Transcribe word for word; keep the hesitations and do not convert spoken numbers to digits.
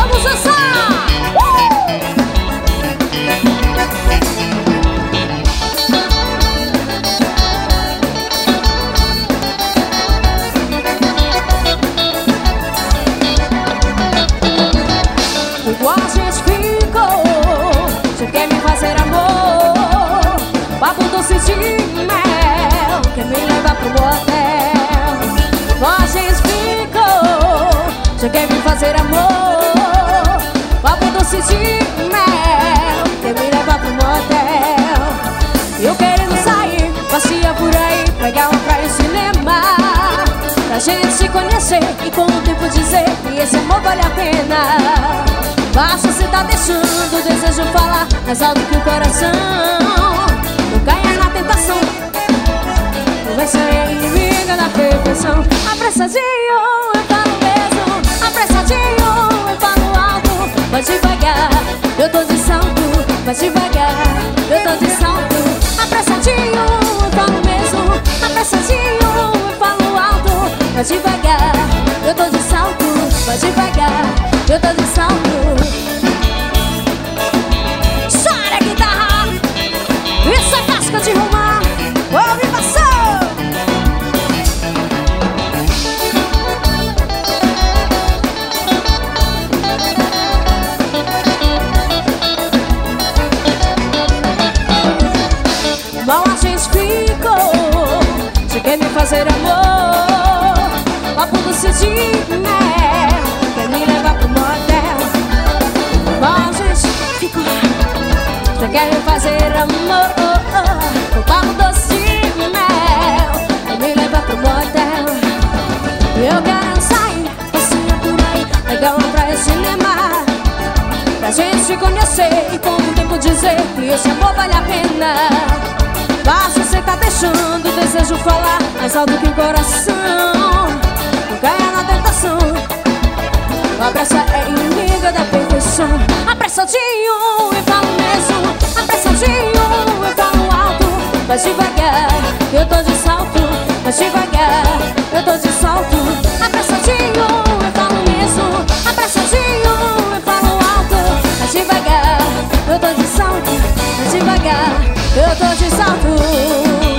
Vamos dançar! Igual a gente ficou, você quer me fazer amor, papo doce de mel, quer me levar pro motel. Igual a gente ficou, você quer me fazer amor, papo doce de mel, quer me levar pro motel. Eu querendo sair, passear por aí, pegar uma praia e cinema, pra gente se conhecer e com o tempo dizer que esse amor vale a pena. Basta cê tá deixando o desejo falar mais alto que o coração. Não caia na tentação, não vai ser inimiga da perfeição. Apressadinho, eu falo mesmo, apressadinho, eu falo alto. Vai devagar, eu tô de salto, vai devagar, eu tô de salto. Apressadinho, eu falo mesmo, apressadinho, eu falo alto. Vai devagar, eu tô de salto, vai devagar, eu tô de salto. Chora a guitarra, isso é casca de romã, ouve passou. Mal a gente ficou, você quer me fazer amor, papo doce de mel, quer me levar pro motel. Mal a gente ficou, você quer me fazer amor, papo doce de mel, quer me levar pro motel. Eu quero sair, passear por aí, pegar uma praia e cinema, pra gente se conhecer e com o tempo dizer que esse amor vale a pena. Basta cê tá deixando o desejo falar mais alto que o coração. Não caia na tentação, a pressa é inimiga da perfeição. Apressadinho, eu falo mesmo, apressadinho, eu falo alto. Vai devagar, eu tô de salto, vai devagar, eu tô de salto. Apressadinho, eu falo mesmo, apressadinho, eu falo alto. Vai devagar, eu tô de salto, vai devagar, eu tô de salto.